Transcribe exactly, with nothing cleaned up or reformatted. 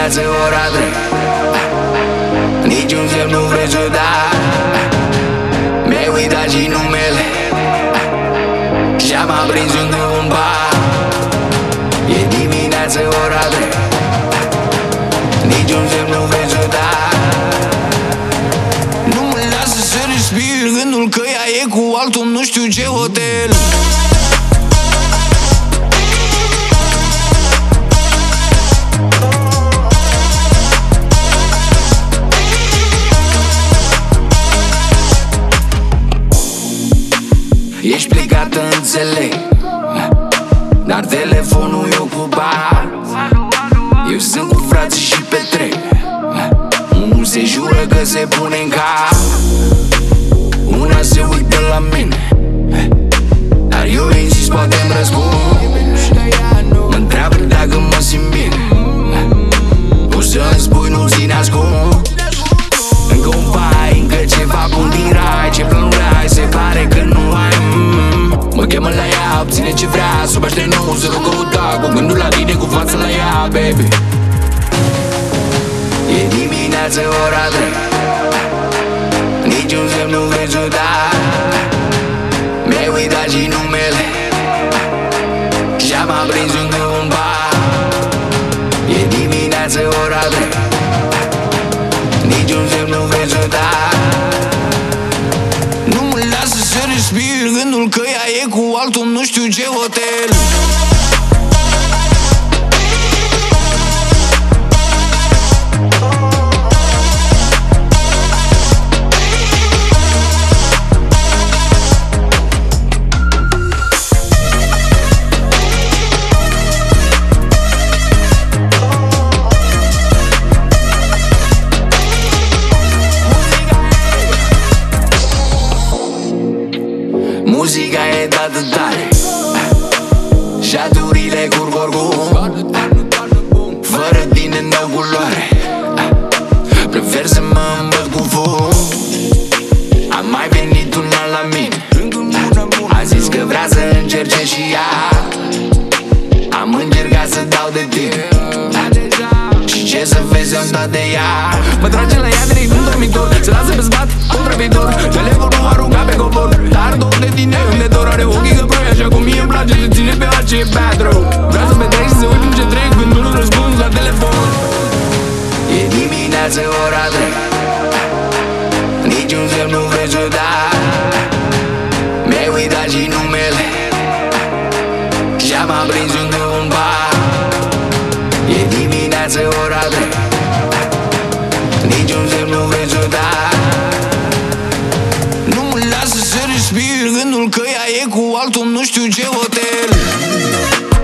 dimineață ora trei, niciun semn nu vrei să dai. Mi-ai uitat și numele și-am aprins încă un bar. E dimineață ora trei, niciun semn nu vrei să dai. Nu mă lasă să respir gândul că ea e cu altul nu știu ce hotel. Ești plecată, înțeleg, dar telefonul e ocupat. Eu sunt cu frații și petrec. Unul se jură că se pune în cap, una se uită la mine, dar eu insist, poate-mi răspund. Mă întreabă dacă mă simt bine. O să-mi spui, nu ține ascund. Încă un pai, încă ceva bun din rai. Ce planuri ai, se pare că nu ai. mm. Mă chemă la ea, obține ce vrea. Sub aștept nou, să rog căuta cu gândul la tine, cu fața la ea, baby. E dimineață ora trei, niciun semn nu vrei să dai. Mi-ai uitat și numele și-am aprins încă un bar. E dimineață ora trei, niciun semn nu vrei să dai. Nu mă lasă să respir gândul că ea e cu altul nu știu ce hotel. Muzica e dată tare, șaturile curg oricum. Fără tine n-au culoare, prefer să mă îmbăt cu fum. A mai venit una la mine, a zis că vrea să încerce și ea. Am încercat să dau de tine și ce să vezi, am dat de ea. Mă trage la ea direct în dormitor, se lasă pe spate, contra viitor. Telefonul aruncat pe covor, dar tot de tine îmi de dor. Are ochii că ploi așa cum mie îmi place, te ține pe alt ce e bad row. Vreau să petrec și să uit ce trec când nu răspuns la telefon. E dimineață ora trei, niciun semn nu vrei să dai. Mi-ai uitat și numele și-am aprins încă un bar. E dimineață ora trei, niciun semn nu vrei să dai. Nu mă lasă să respir gândul că ea e cu altul nu știu ce hotel.